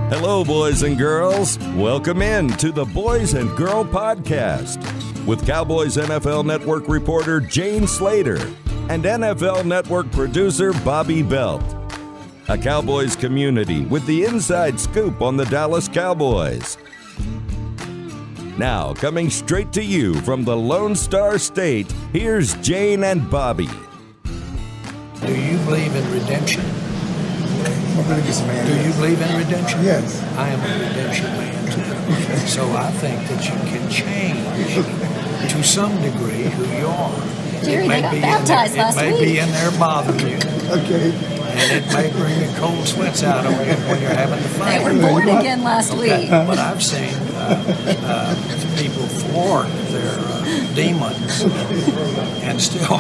Hello, boys and girls. Welcome in to the Boys and Girl Podcast with Cowboys NFL Network reporter Jane Slater and NFL Network producer Bobby Belt. A Cowboys community with the inside scoop on the Dallas Cowboys. Now, coming straight to you from the Lone Star State, here's Jane and Bobby. Do you believe in redemption? Do you believe in redemption? Yes. I am a redemption man too. So I think that you can change to some degree who you are. Jerry, they got baptized last week. It may be in there bothering you. Okay. And it may bring the cold sweats out on you when you're having to fight. They were born again last week. But I've seen people thwart their demons and still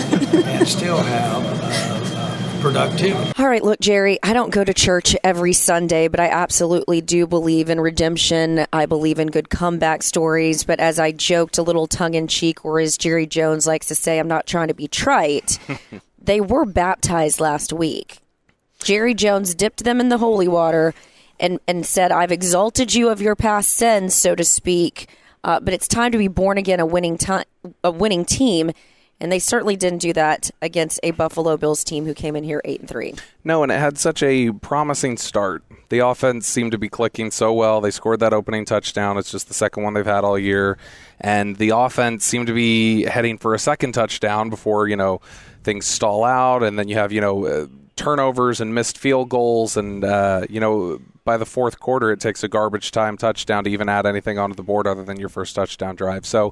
have productivity. All right, look, Jerry, I don't go to church every Sunday, but I absolutely do believe in redemption. I believe in good comeback stories. But as I joked a little tongue-in-cheek, or as Jerry Jones likes to say, I'm not trying to be trite, they were baptized last week. Jerry Jones dipped them in the holy water and said, I've exalted you of your past sins, so to speak, but it's time to be born again, a winning team. And they certainly didn't do that against a Buffalo Bills team who came in here 8-3. No, and it had such a promising start. The offense seemed to be clicking so well. They scored that opening touchdown. It's just the second one they've had all year. And the offense seemed to be heading for a second touchdown before, things stall out. And then you have, turnovers and missed field goals. And, by the fourth quarter, it takes a garbage time touchdown to even add anything onto the board other than your first touchdown drive. So,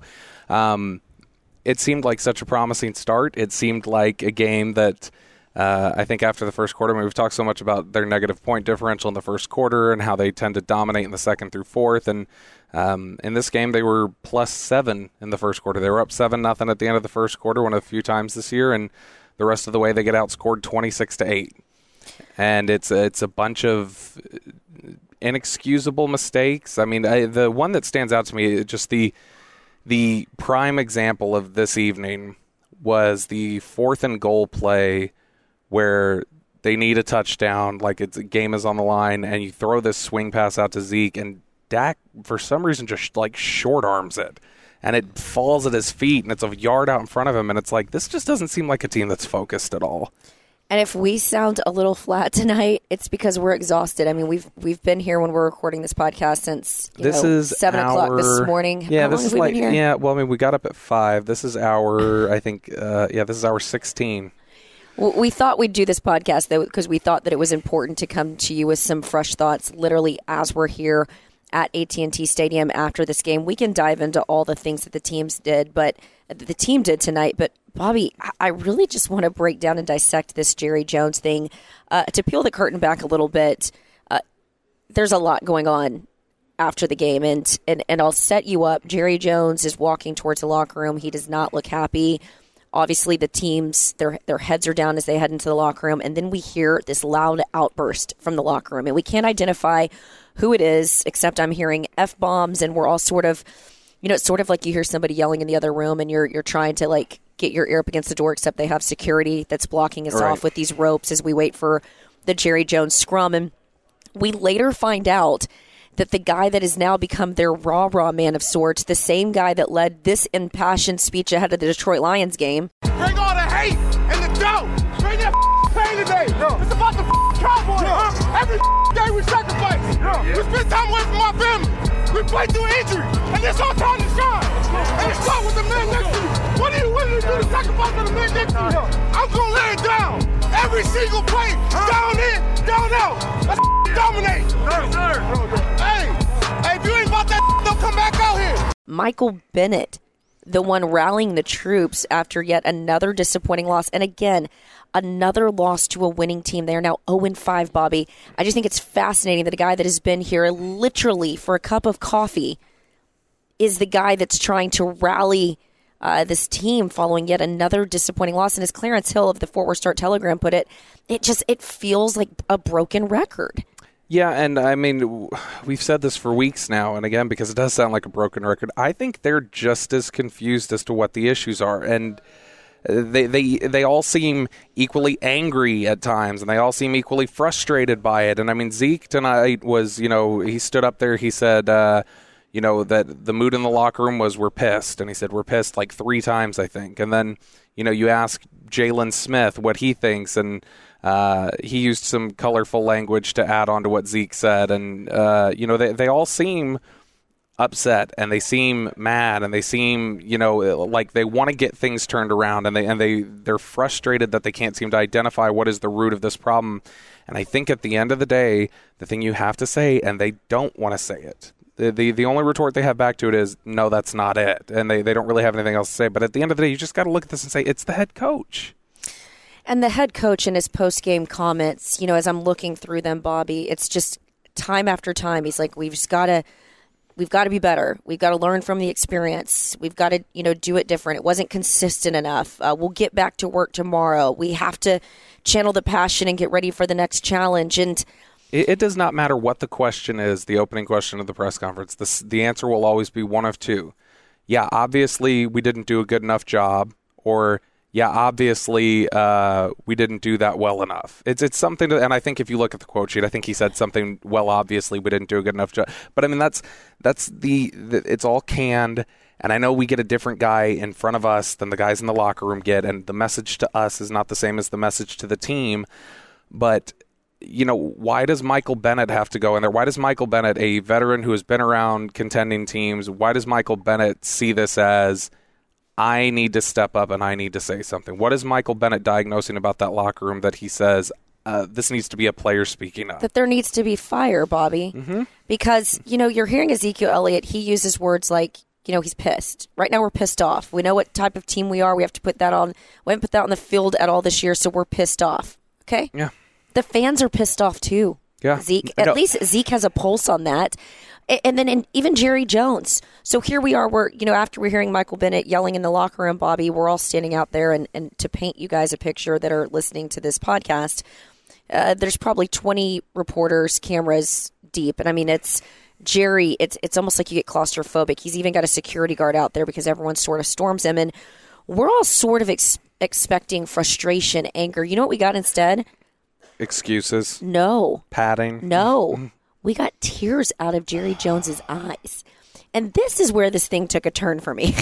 it seemed like such a promising start. It seemed like a game that I think after the first quarter, we've talked so much about their negative point differential in the first quarter and how they tend to dominate in the second through fourth. And in this game, they were +7 in the first quarter. They were up 7-0 at the end of the first quarter, one of the few times this year. And the rest of the way, they get outscored 26-8. And it's a bunch of inexcusable mistakes. I mean, the one that stands out to me is just the prime example of this evening was the 4th and goal play where they need a touchdown, like a game is on the line, and you throw this swing pass out to Zeke, and Dak, for some reason, just short arms it. And it falls at his feet, and it's a yard out in front of him, and it's like, this just doesn't seem like a team that's focused at all. And if we sound a little flat tonight, it's because we're exhausted. I mean, we've been here when we're recording this podcast since 7 o'clock this morning. Yeah, this is we got up at 5. This is our, I think, this is our 16. Well, we thought we'd do this podcast though because we thought that it was important to come to you with some fresh thoughts, literally as we're here at AT&T Stadium after this game. We can dive into all the things that the team did tonight, but Bobby, I really just want to break down and dissect this Jerry Jones thing. To peel the curtain back a little bit, there's a lot going on after the game, and I'll set you up. Jerry Jones is walking towards the locker room. He does not look happy. Obviously, the teams, their heads are down as they head into the locker room, and then we hear this loud outburst from the locker room, and we can't identify who it is, except I'm hearing F-bombs, and we're all sort of, it's sort of like you hear somebody yelling in the other room, and you're trying to, get your ear up against the door, except they have security that's blocking us off with these ropes as we wait for the Jerry Jones scrum. And we later find out that the guy that has now become their rah-rah man of sorts, the same guy that led this impassioned speech ahead of the Detroit Lions game. Bring all the hate and the doubt. Bring that pain today. It's about the Cowboys. Every day we sacrifice. We spend time away from our family. We play through injury. And it's our time to shine. And it starts with the man next to you. What do you do to sacrifice for the man next to you? I'm going to lay it down. Every single play. Down in, down out. Let's dominate. Sir. Hey, if you ain't about that, don't come back out here. Michael Bennett, the one rallying the troops after yet another disappointing loss. And again, another loss to a winning team. They are now 0-5, Bobby. I just think it's fascinating that a guy that has been here literally for a cup of coffee is the guy that's trying to rally this team following yet another disappointing loss. And as Clarence Hill of the Fort Worth Star-Telegram put it, it feels like a broken record. Yeah, and I mean, we've said this for weeks now, and again, because it does sound like a broken record, I think they're just as confused as to what the issues are. And they all seem equally angry at times, and they all seem equally frustrated by it. And I mean, Zeke tonight was, he stood up there. He said, that the mood in the locker room was, we're pissed. And he said, we're pissed like 3 times, I think. And then, you ask Jalen Smith what he thinks, and he used some colorful language to add on to what Zeke said. And, they all seem upset, and they seem mad, and they seem, like they want to get things turned around, and they're frustrated that they can't seem to identify what is the root of this problem. And I think at the end of the day, the thing you have to say, and they don't want to say it, the only retort they have back to it is, no, that's not it. And they don't really have anything else to say. But at the end of the day, you just got to look at this and say, it's the head coach. And the head coach in his post-game comments, as I'm looking through them, Bobby, it's just time after time. He's like, we've got to be better. We've got to learn from the experience. We've got to, do it different. It wasn't consistent enough. We'll get back to work tomorrow. We have to channel the passion and get ready for the next challenge. And it does not matter what the question is, the opening question of the press conference. The answer will always be one of two. Yeah, obviously we didn't do a good enough job, or yeah, obviously we didn't do that well enough. It's something to, and I think if you look at the quote sheet, I think he said something, well, obviously we didn't do a good enough job. But I mean, that's it's all canned, and I know we get a different guy in front of us than the guys in the locker room get, and the message to us is not the same as the message to the team. But why does Michael Bennett have to go in there? Why does Michael Bennett, a veteran who has been around contending teams, why does Michael Bennett see this as, I need to step up and I need to say something? What is Michael Bennett diagnosing about that locker room that he says, this needs to be a player speaking up? That there needs to be fire, Bobby. Mm-hmm. Because, you're hearing Ezekiel Elliott, he uses words like, he's pissed. Right now we're pissed off. We know what type of team we are. We have to put that on. We haven't put that on the field at all this year, so we're pissed off. Okay? Yeah. The fans are pissed off too. Yeah. Zeke. At least Zeke has a pulse on that. And then even Jerry Jones. So here we are, after we're hearing Michael Bennett yelling in the locker room, Bobby, we're all standing out there, and to paint you guys a picture that are listening to this podcast, there's probably 20 reporters, cameras deep. And I mean, it's Jerry, it's almost like you get claustrophobic. He's even got a security guard out there because everyone sort of storms him. And we're all sort of expecting frustration, anger. You know what we got instead? Excuses. No. Padding. No. We got tears out of Jerry Jones's eyes. And this is where this thing took a turn for me.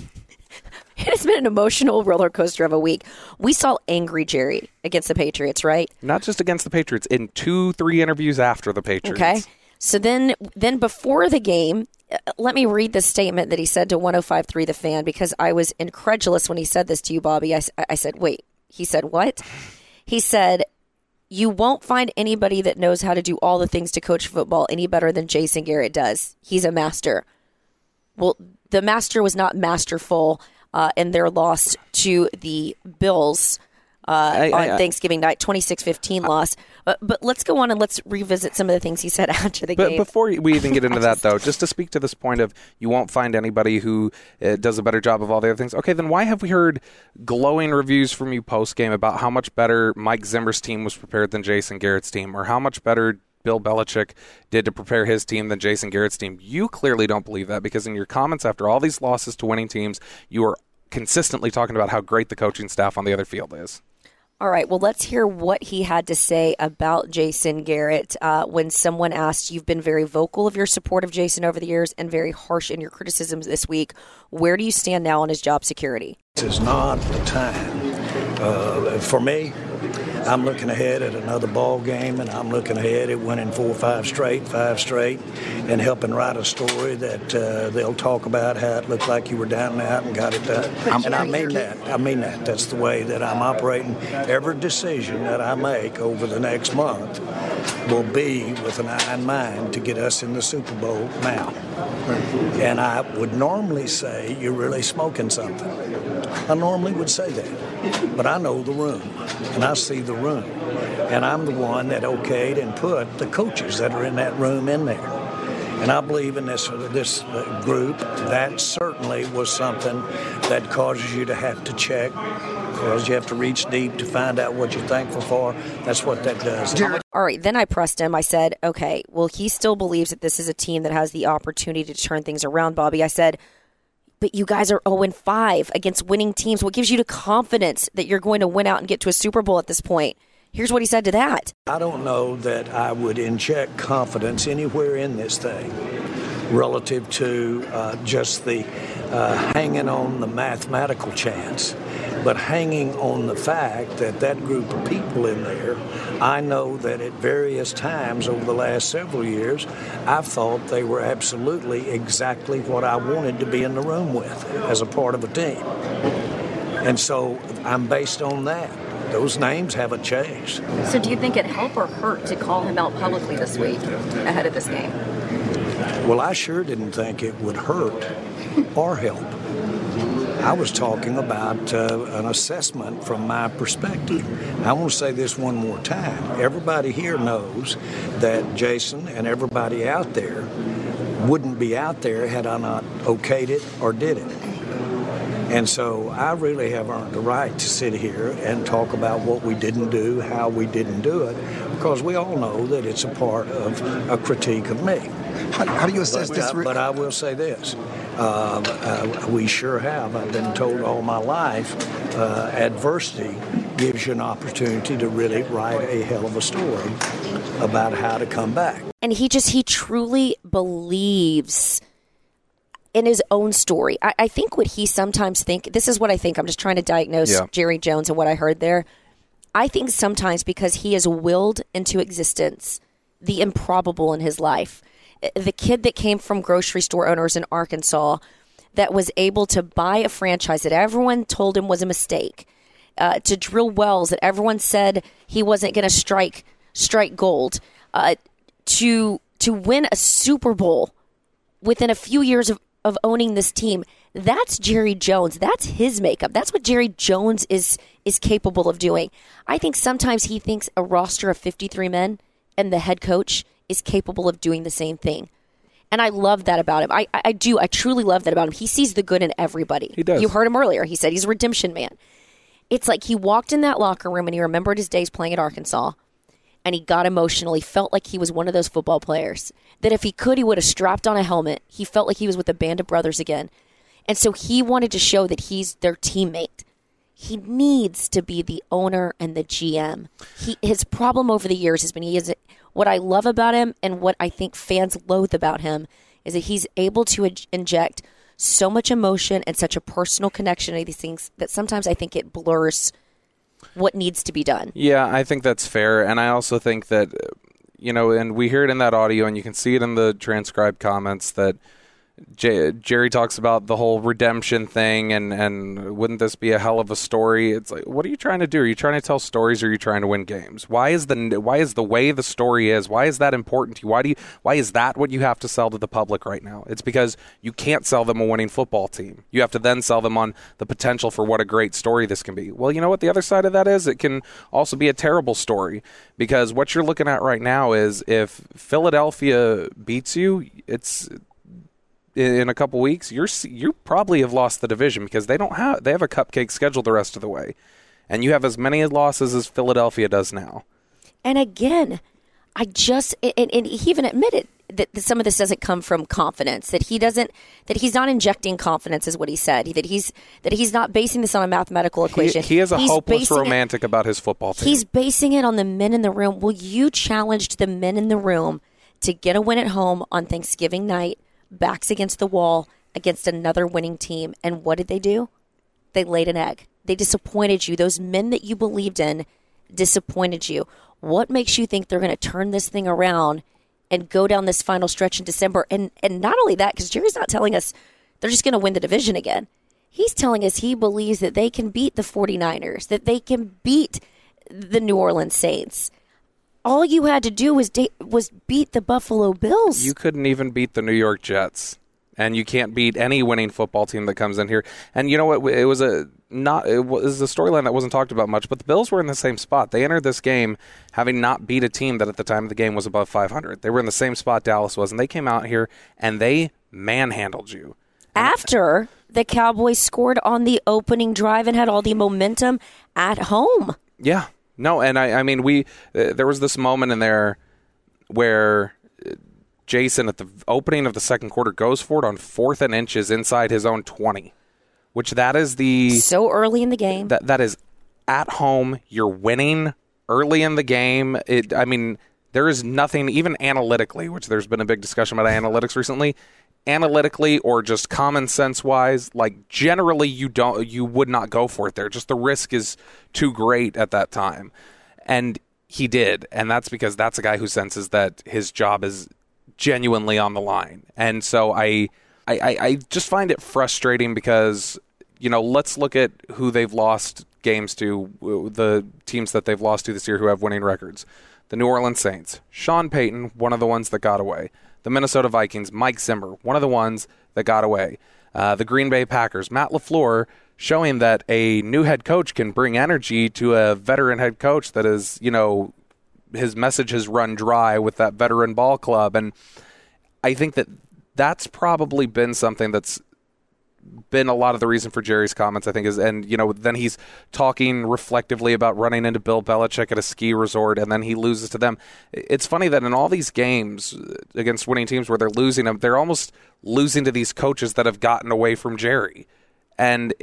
It has been an emotional roller coaster of a week. We saw angry Jerry against the Patriots, right? Not just against the Patriots, in 2-3 interviews after the Patriots. Okay. So then before the game, let me read the statement that he said to 105.3 The Fan, because I was incredulous when he said this to you, Bobby. I said, wait. He said, what? He said, you won't find anybody that knows how to do all the things to coach football any better than Jason Garrett does. He's a master. Well, the master was not masterful in their loss to the Bills on Thanksgiving night, 26-15 loss. But let's go on and let's revisit some of the things he said after the game. But before we even get into that, though, just to speak to this point of you won't find anybody who does a better job of all the other things. Okay, then why have we heard glowing reviews from you post-game about how much better Mike Zimmer's team was prepared than Jason Garrett's team, or how much better Bill Belichick did to prepare his team than Jason Garrett's team? You clearly don't believe that, because in your comments after all these losses to winning teams, you are consistently talking about how great the coaching staff on the other field is. All right, well, let's hear what he had to say about Jason Garrett when someone asked, you've been very vocal of your support of Jason over the years and very harsh in your criticisms this week. Where do you stand now on his job security? This is not the time. For me, I'm looking ahead at another ball game, and I'm looking ahead at winning 4 or 5 straight, and helping write a story that they'll talk about how it looked like you were down and out and got it done. And I mean that. That's the way that I'm operating. Every decision that I make over the next month will be with an eye in mind to get us in the Super Bowl now. And I would normally say, you're really smoking something. I normally would say that. But I know the room, and I see the room. And I'm the one that okayed and put the coaches that are in that room in there. And I believe in this group. That certainly was something that causes you to have to check, because you have to reach deep to find out what you're thankful for. That's what that does. All right, then I pressed him. I said, okay, well, he still believes that this is a team that has the opportunity to turn things around, Bobby. I said, but you guys are 0-5 against winning teams. What gives you the confidence that you're going to win out and get to a Super Bowl at this point? Here's what he said to that. I don't know that I would inject confidence anywhere in this thing relative to just the hanging on the mathematical chance, but hanging on the fact that that group of people in there, I know that at various times over the last several years, I've thought they were absolutely exactly what I wanted to be in the room with as a part of a team. And so I'm based on that. Those names haven't changed. So do you think it helped or hurt to call him out publicly this week ahead of this game? Well, I sure didn't think it would hurt or help. I was talking about an assessment from my perspective. I want to say this one more time. Everybody here knows that Jason and everybody out there wouldn't be out there had I not okayed it or did it. And so I really have earned the right to sit here and talk about what we didn't do, how we didn't do it, because we all know that it's a part of a critique of me. How do you assess this? But I will say this. We sure have. I've been told all my life, adversity gives you an opportunity to really write a hell of a story about how to come back. And he truly believes in his own story. I think what he sometimes this is what I think. I'm just trying to diagnose Jerry Jones and what I heard there. I think sometimes because he has willed into existence the improbable in his life. The kid that came from grocery store owners in Arkansas that was able to buy a franchise that everyone told him was a mistake, to drill wells that everyone said he wasn't going to strike gold, to win a Super Bowl within a few years of owning this team. That's Jerry Jones. That's his makeup. That's what Jerry Jones is capable of doing. I think sometimes he thinks a roster of 53 men and the head coach is capable of doing the same thing. And I love that about him. I do. I truly love that about him. He sees the good in everybody. He does. You heard him earlier. He said he's a redemption man. It's like he walked in that locker room and he remembered his days playing at Arkansas, and he got emotional. He felt like he was one of those football players that if he could, he would have strapped on a helmet. He felt like he was with a band of brothers again. And so he wanted to show that he's their teammate. He needs to be the owner and the GM. His problem over the years has been what I love about him and what I think fans loathe about him is that he's able to inject so much emotion and such a personal connection to these things that sometimes I think it blurs what needs to be done. Yeah, I think that's fair. And I also think that, and we hear it in that audio and you can see it in the transcribed comments that Jerry talks about the whole redemption thing and wouldn't this be a hell of a story? It's like, what are you trying to do? Are you trying to tell stories or are you trying to win games? Why is the way the story is? Why is that important to you? Why is that what you have to sell to the public right now? It's because you can't sell them a winning football team. You have to then sell them on the potential for what a great story this can be. Well, you know what the other side of that is? It can also be a terrible story because what you're looking at right now is if Philadelphia beats you, in a couple weeks, you probably have lost the division because they have a cupcake schedule the rest of the way, and you have as many losses as Philadelphia does now. And again, and he even admitted that some of this doesn't come from confidence. That he's not injecting confidence, is what he said. That he's not basing this on a mathematical equation. He is hopeless romantic about his football team. He's basing it on the men in the room. Will you challenge the men in the room to get a win at home on Thanksgiving night? Backs against the wall against another winning team. And what did they do? They laid an egg. They disappointed you. Those men that you believed in disappointed you. What makes you think they're going to turn this thing around and go down this final stretch in December? And not only that, because Jerry's not telling us they're just going to win the division again. He's telling us he believes that they can beat the 49ers, that they can beat the New Orleans Saints. All you had to do was beat the Buffalo Bills. You couldn't even beat the New York Jets, and you can't beat any winning football team that comes in here. And you know what? It was a storyline that wasn't talked about much, but the Bills were in the same spot. They entered this game having not beat a team that at the time of the game was above 500. They were in the same spot Dallas was, and they came out here and they manhandled you. After the Cowboys scored on the opening drive and had all the momentum at home. Yeah. No, and I mean, there was this moment in there where Jason at the opening of the second quarter goes for it on 4th and inches inside his own 20, which that is so early in the game. That is at home. You're winning early in the game. There is nothing, even analytically, which there's been a big discussion about analytics recently, analytically or just common sense wise, like generally you would not go for it there. Just the risk is too great at that time. And he did. And that's because that's a guy who senses that his job is genuinely on the line. And so I just find it frustrating because, let's look at who they've lost games to, the teams that they've lost to this year who have winning records. The New Orleans Saints, Sean Payton, one of the ones that got away. The Minnesota Vikings, Mike Zimmer, one of the ones that got away. The Green Bay Packers, Matt LaFleur, showing that a new head coach can bring energy to a veteran head coach that is, his message has run dry with that veteran ball club. And I think that that's probably been something that's been a lot of the reason for Jerry's comments, I think, is, and, then he's talking reflectively about running into Bill Belichick at a ski resort, and then he loses to them. It's funny that in all these games against winning teams where they're losing them, they're almost losing to these coaches that have gotten away from Jerry. And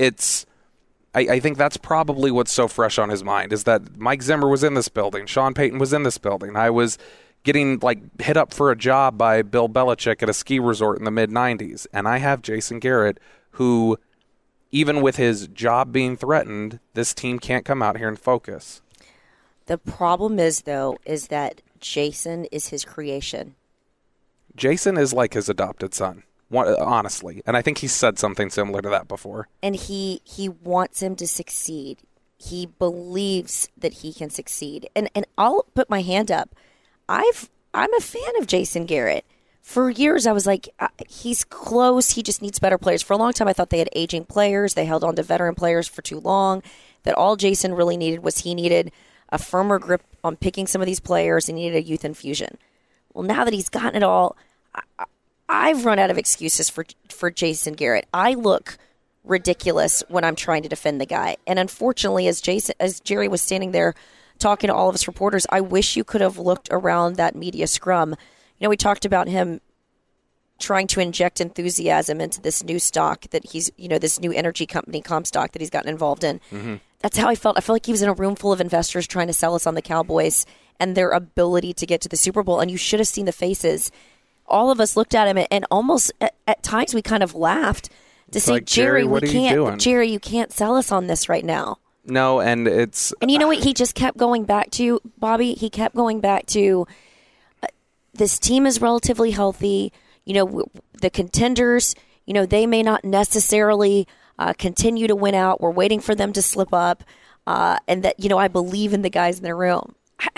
I think that's probably what's so fresh on his mind, is that Mike Zimmer was in this building. Sean Payton was in this building. I was getting hit up for a job by Bill Belichick at a ski resort in the mid-'90s. And I have Jason Garrett, who, even with his job being threatened, this team can't come out here and focus. The problem is that Jason is his creation. Jason is like his adopted son, honestly. And I think he said something similar to that before. And he wants him to succeed. He believes that he can succeed. And I'll put my hand up. I'm a fan of Jason Garrett. For years, I was like, he's close. He just needs better players. For a long time, I thought they had aging players. They held on to veteran players for too long. That all Jason really needed was he needed a firmer grip on picking some of these players. He needed a youth infusion. Well, now that he's gotten it all, I've run out of excuses for Jason Garrett. I look ridiculous when I'm trying to defend the guy. And unfortunately, as Jerry was standing there talking to all of us reporters, I wish you could have looked around that media scrum. We talked about him trying to inject enthusiasm into this new stock that he's, this new energy company, Comstock, that he's gotten involved in. Mm-hmm. That's how I felt. I felt like he was in a room full of investors trying to sell us on the Cowboys and their ability to get to the Super Bowl. And you should have seen the faces. All of us looked at him and almost at times we kind of laughed to say, Jerry, Jerry, you can't sell us on this right now. No, and it's... And you know what he just kept going back to, Bobby? He kept going back to... This team is relatively healthy. The contenders, they may not necessarily continue to win out. We're waiting for them to slip up. And that, I believe in the guys in the room.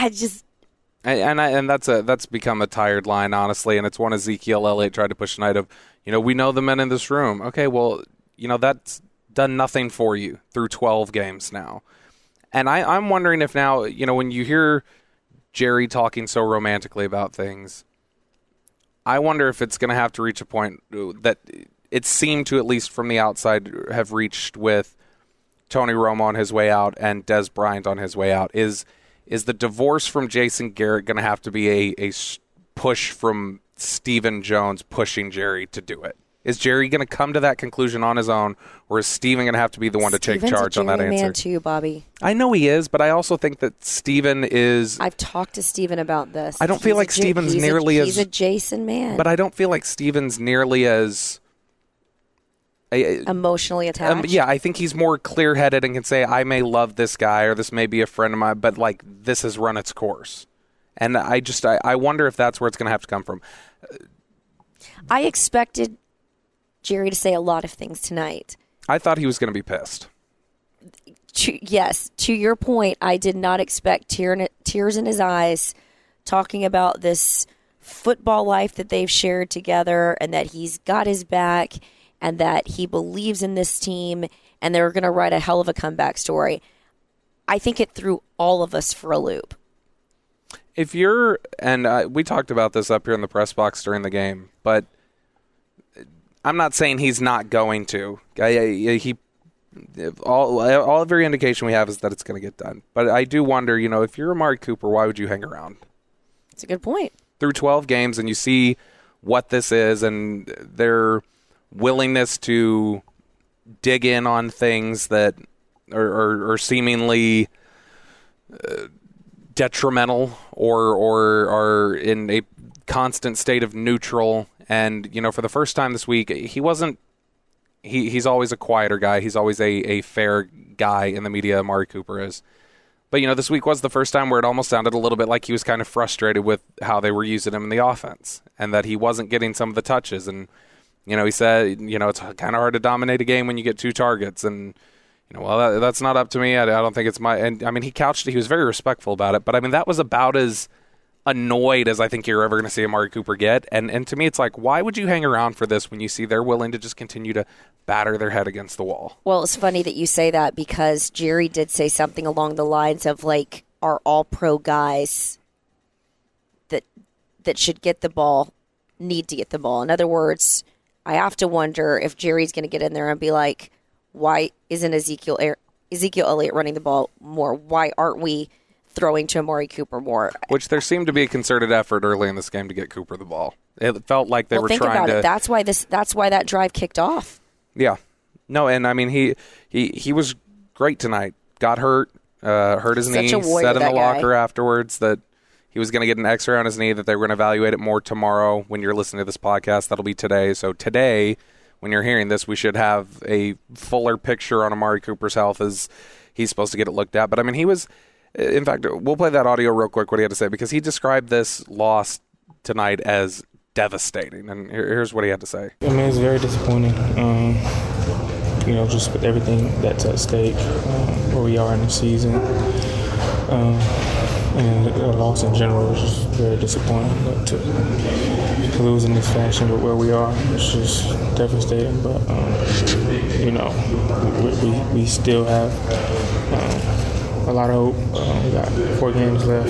And that's become a tired line, honestly. And it's one Ezekiel Elliott tried to push tonight of, we know the men in this room. Okay, well, that's done nothing for you through 12 games now. And I'm wondering if now, when you hear Jerry talking so romantically about things, I wonder if it's going to have to reach a point that it seemed to, at least from the outside, have reached with Tony Romo on his way out and Des Bryant on his way out. Is the divorce from Jason Garrett going to have to be a push from Stephen Jones pushing Jerry to do it? Is Jerry going to come to that conclusion on his own, or is Stephen going to have to be the one to take charge on that answer? Stephen's a Jerry man too, Bobby. I know he is, but I also think that Stephen is... I've talked to Stephen about this. I don't feel like Stephen's nearly as... He's a Jason man. But I don't feel like Stephen's nearly as... emotionally attached? Yeah, I think he's more clear-headed and can say, I may love this guy, or this may be a friend of mine, but this has run its course. And I wonder if that's where it's going to have to come from. I expected Jerry to say a lot of things tonight. I thought he was going to be pissed. Yes, to your point, I did not expect tears in his eyes talking about this football life that they've shared together and that he's got his back and that he believes in this team and they're going to write a hell of a comeback story. I think it threw all of us for a loop. If you're, and we talked about this up here in the press box during the game, but I'm not saying he's not going to. Every indication we have is that it's going to get done. But I do wonder, if you're Amari Cooper, why would you hang around? That's a good point. Through 12 games, and you see what this is and their willingness to dig in on things that are seemingly detrimental or are in a constant state of neutral. And, for the first time this week, he's always a quieter guy. He's always a fair guy in the media, Amari Cooper is. But, this week was the first time where it almost sounded a little bit like he was kind of frustrated with how they were using him in the offense and that he wasn't getting some of the touches. And, he said, it's kind of hard to dominate a game when you get 2 targets. And, well, that's not up to me. I don't think it's my – and, I mean, he was very respectful about it. But, I mean, that was about as annoyed as I think you're ever going to see Amari Cooper get. And to me, it's like, why would you hang around for this when you see they're willing to just continue to batter their head against the wall? Well, it's funny that you say that because Jerry did say something along the lines of, like, our all-pro guys that should get the ball need to get the ball. In other words, I have to wonder if Jerry's going to get in there and be like, why isn't Ezekiel Elliott running the ball more? Why aren't we throwing to Amari Cooper more? Which there seemed to be a concerted effort early in this game to get Cooper the ball. It felt like they were think trying about to. It. That's why that drive kicked off. Yeah, no, and I mean he was great tonight. Got hurt his knee. Such a warrior, Said in the locker guy. Afterwards that he was going to get an X-ray on his knee. That they were going to evaluate it more tomorrow. When you're listening to this podcast, that'll be today. So today, when you're hearing this, we should have a fuller picture on Amari Cooper's health as he's supposed to get it looked at. But I mean, he was. In fact, we'll play that audio real quick, what he had to say, because he described this loss tonight as devastating. And here's what he had to say. I mean, it's very disappointing, just with everything that's at stake, where we are in the season. And a loss in general is just very disappointing. But to lose in this fashion, but where we are, it's just devastating. But, we still have a lot of hope. We got 4 games left,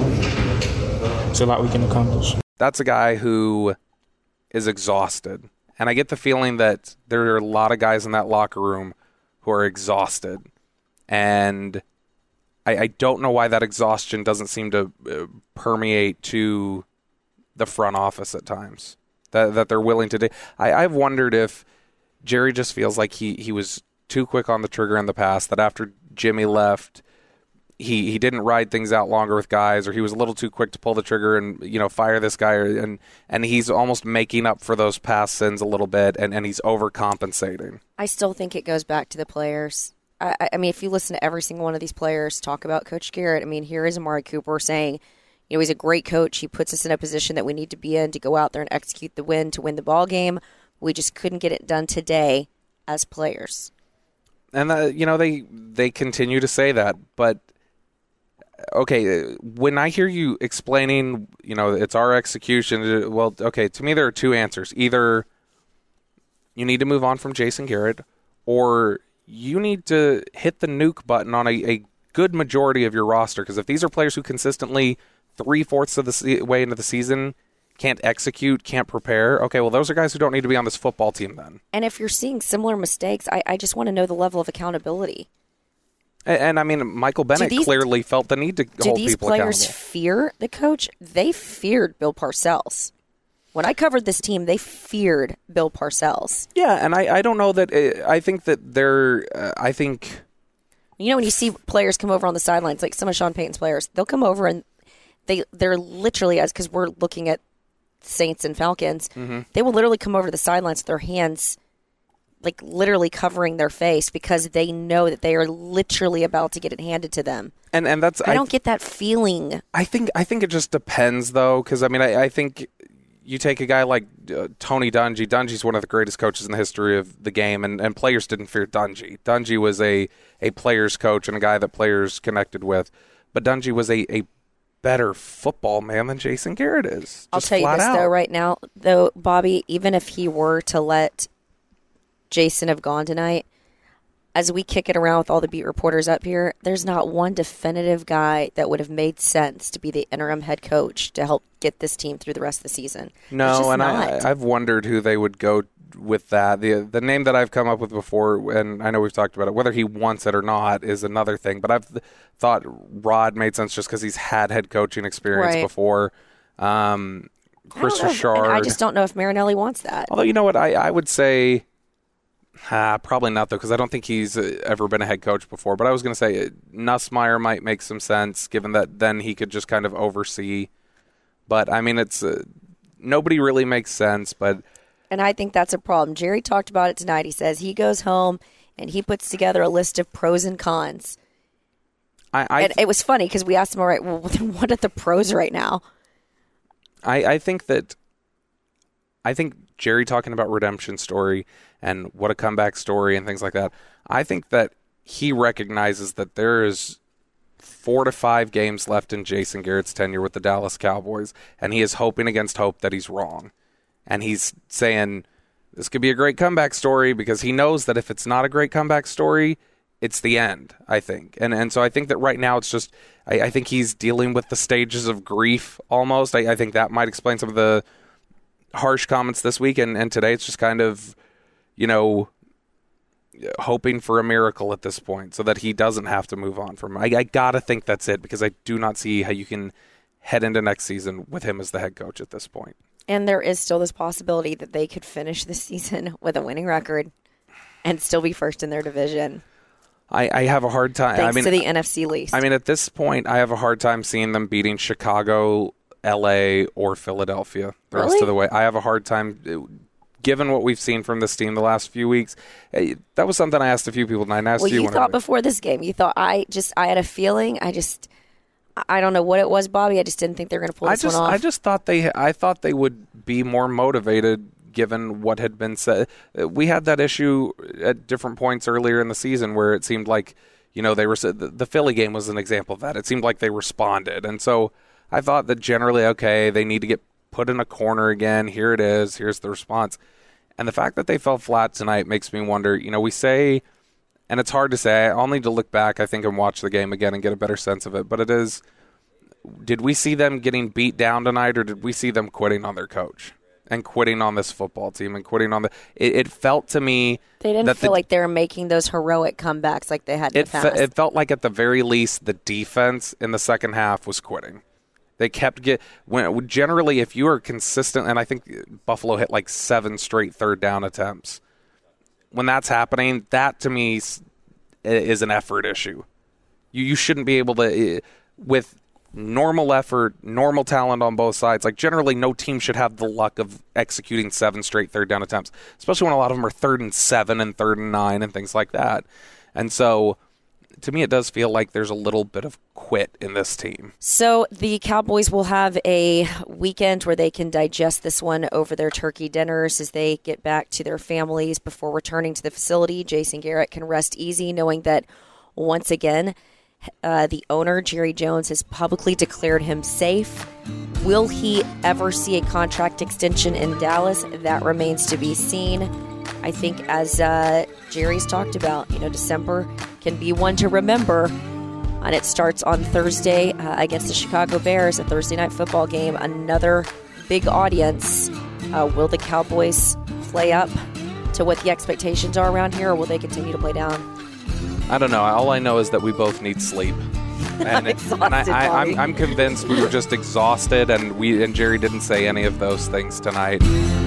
and it's a lot we can accomplish. That's a guy who is exhausted. And I get the feeling that there are a lot of guys in that locker room who are exhausted. And I don't know why that exhaustion doesn't seem to permeate to the front office at times. That they're willing to do. I've wondered if Jerry just feels like he was too quick on the trigger in the past, that after Jimmy left, he didn't ride things out longer with guys, or he was a little too quick to pull the trigger and fire this guy, and he's almost making up for those past sins a little bit, and he's overcompensating. I still think it goes back to the players. I mean, if you listen to every single one of these players talk about Coach Garrett, I mean, here is Amari Cooper saying, he's a great coach. He puts us in a position that we need to be in to go out there and execute the win, to win the ball game. We just couldn't get it done today as players. And they continue to say that, but okay, when I hear you explaining, it's our execution, well, okay, to me there are 2 answers. Either you need to move on from Jason Garrett, or you need to hit the nuke button on a good majority of your roster, because if these are players who consistently 3/4 of the way into the season can't execute, can't prepare, okay, well, those are guys who don't need to be on this football team then. And if you're seeing similar mistakes, I just want to know the level of accountability. And I mean, Michael Bennett clearly felt the need to hold people accountable. Do these players fear the coach? They feared Bill Parcells. When I covered this team, they feared Bill Parcells. Yeah, and I don't know that I think that they're I think when you see players come over on the sidelines, like some of Sean Payton's players, they'll come over and they're literally, because we're looking at Saints and Falcons, they will literally come over to the sidelines with their hands like literally covering their face because they know that they are literally about to get it handed to them. And that's I don't get that feeling. I think it just depends though, because I mean I think you take a guy like Tony Dungy. Dungy's one of the greatest coaches in the history of the game, and players didn't fear Dungy. Dungy was a players coach and a guy that players connected with, but Dungy was a better football man than Jason Garrett is. I'll tell you this though, right now though, Bobby, even if he were to let Jason have gone tonight, as we kick it around with all the beat reporters up here, there's not one definitive guy that would have made sense to be the interim head coach to help get this team through the rest of the season. No, and I've wondered who they would go with that. The name that I've come up with before, and I know we've talked about it, whether he wants it or not is another thing, but I've thought Rod made sense just because he's had head coaching experience before. Chris Richard. I just don't know if Marinelli wants that. Although, you know what, I would say probably not, though, because I don't think he's ever been a head coach before. But I was going to say Nussmeier might make some sense, given that then he could just kind of oversee. But, I mean, it's nobody really makes sense. And I think that's a problem. Jerry talked about it tonight. He says he goes home and he puts together a list of pros and cons. And it was funny because we asked him, all right, well, what are the pros right now? I think Jerry talking about redemption story and what a comeback story and things like that, I think that he recognizes that there is 4 to 5 games left in Jason Garrett's tenure with the Dallas Cowboys, and he is hoping against hope that he's wrong. And he's saying this could be a great comeback story because he knows that if it's not a great comeback story, it's the end, I think. And so I think that right now it's just, I think he's dealing with the stages of grief almost. I think that might explain some of the harsh comments this week. And today it's just kind of, hoping for a miracle at this point so that he doesn't have to move on from him. I got to think that's it because I do not see how you can head into next season with him as the head coach at this point. And there is still this possibility that they could finish this season with a winning record and still be first in their division. I have a hard time. Thanks to the NFC least. I mean, at this point, I have a hard time seeing them beating Chicago, L.A., or Philadelphia the rest of the way. I have a hard time, given what we've seen from this team the last few weeks. That was something I asked a few people, and I asked you. Well, you thought before this game, I had a feeling, I don't know what it was, Bobby. I just didn't think they were going to pull this one off. I just thought I thought they would be more motivated given what had been said. We had that issue at different points earlier in the season where it seemed like, they were, the Philly game was an example of that. It seemed like they responded. And so I thought that generally, okay, they need to get put in a corner again. Here it is. Here's the response. And the fact that they fell flat tonight makes me wonder, we say, and it's hard to say, I'll need to look back, I think, and watch the game again and get a better sense of it. But it is, did we see them getting beat down tonight, or did we see them quitting on their coach and quitting on this football team and quitting on the? It felt to me they didn't feel like they were making those heroic comebacks like they had in the past. It felt like at the very least the defense in the second half was quitting. They kept generally, if you are consistent, and I think Buffalo hit like 7 straight third down attempts. When that's happening, that to me is an effort issue. You shouldn't be able to, with normal effort, normal talent on both sides. Like generally, no team should have the luck of executing 7 straight third down attempts, especially when a lot of them are 3rd and 7 and 3rd and 9 and things like that. And so, to me, it does feel like there's a little bit of quit in this team. So the Cowboys will have a weekend where they can digest this one over their turkey dinners as they get back to their families before returning to the facility. Jason Garrett can rest easy knowing that, once again, the owner, Jerry Jones, has publicly declared him safe. Will he ever see a contract extension in Dallas? That remains to be seen. I think, as Jerry's talked about, December can be one to remember. And it starts on Thursday against the Chicago Bears, a Thursday night football game. Another big audience. Will the Cowboys play up to what the expectations are around here, or will they continue to play down? I don't know. All I know is that we both need sleep. And I'm convinced we were just exhausted, and Jerry didn't say any of those things tonight.